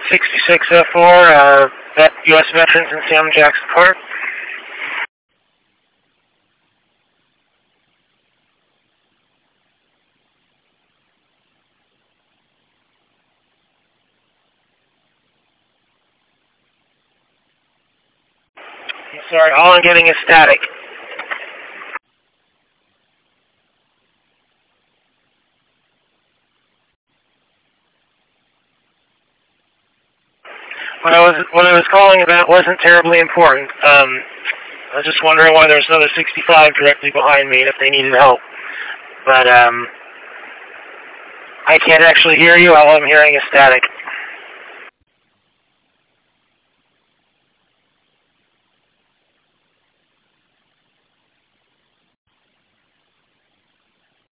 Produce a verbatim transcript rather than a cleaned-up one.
sixty-six oh four, uh, vet, U S Veterans in Sam Jackson Park. I'm sorry, all I'm getting is static. What I was what I was calling about wasn't terribly important. Um, I was just wondering why there's another sixty-five directly behind me and if they needed help. But um, I can't actually hear you. All I'm hearing is static.